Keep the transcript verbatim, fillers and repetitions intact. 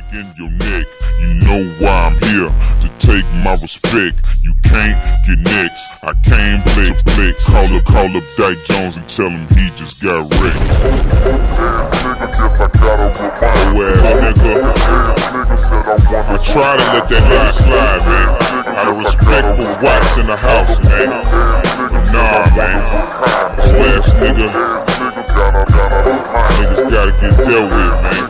stick in your neck. You know why I'm here, to take my respect. You can't get next, I came flex flex. Call up, call up Dyke Jones and tell him he just got wrecked. Nigga, guess I gotta remind Oh ass nigga, I try to let that nigga slide, man. Out of respect for Watts in the house, man. But nah, man, this last nigga, niggas gotta get dealt with, man.